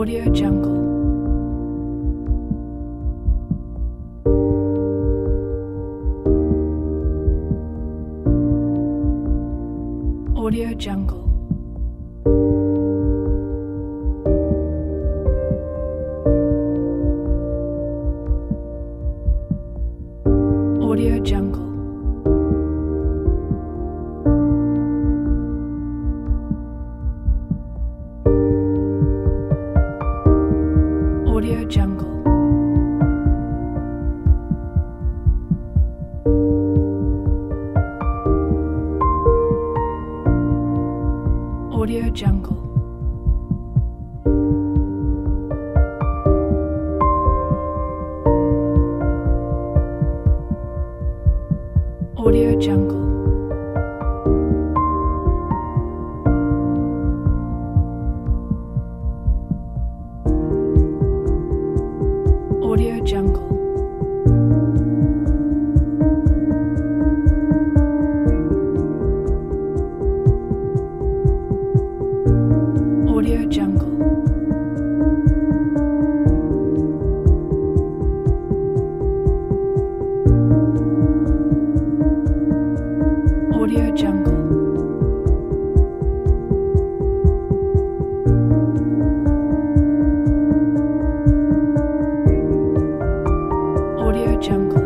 Audio Jungle. Audio Jungle. Audio Jungle. Audio Jungle. Audio Jungle. Audio Jungle. Audio Jungle. Audio Jungle. Audio Jungle. Audio Jungle.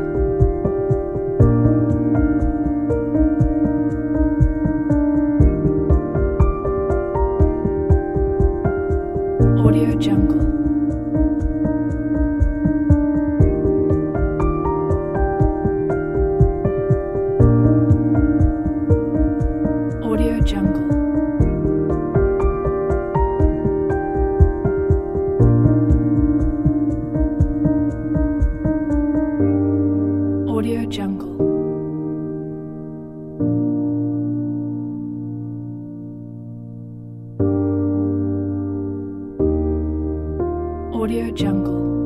Audio Jungle. Audio Jungle. Audio Jungle. Audio Jungle.